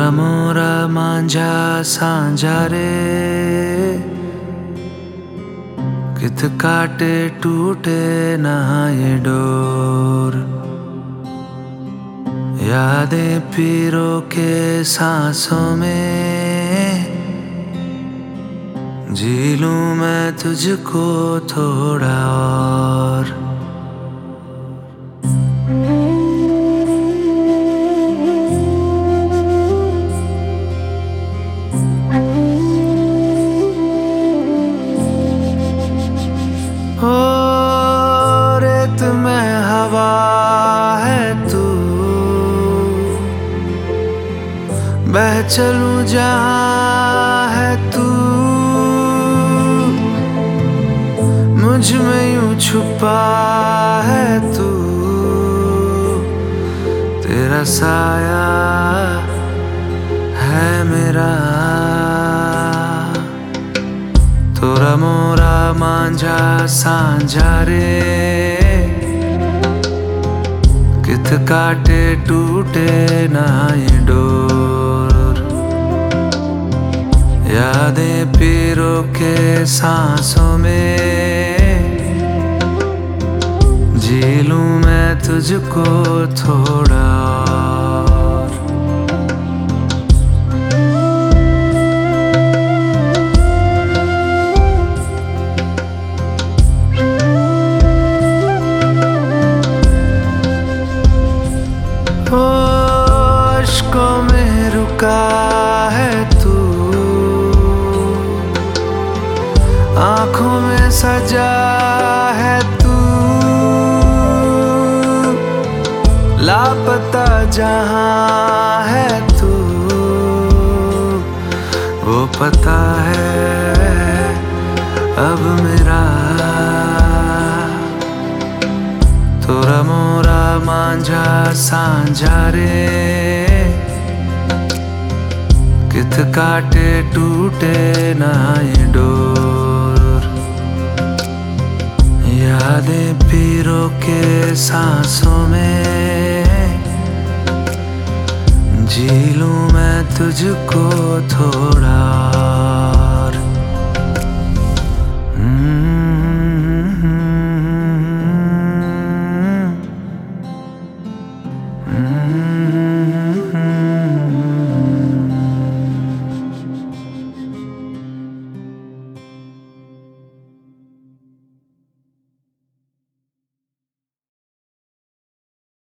तोरा मोरा मांझा सांझा रे, कित काटे टूटे ना ये डोर। यादें पीरों के सांसों में, जी लूं मैं तुझको थोड़ा और। हो रेत में हवा है तू, बह चलूं जहां है तू। मुझ में यूं छुपा है तू, तेरा साया है मेरा। तोरा मोरा मांझा सांझा रे, कित काटे टूटे ना ये डोर। यादें पीरों के सांसों में, जी लूं मैं तुझको थोड़ा और। अश्कों में रुका है तू, आँखों में सजा है तू। लापता जहां है तू, वो पता है अब मेरा। तोरा मोरा मांझा सांझा रे, कित काटे टूटे ना ये डोर। यादें पीरों के सांसों में, जी लूं मैं तुझको थोड़ा।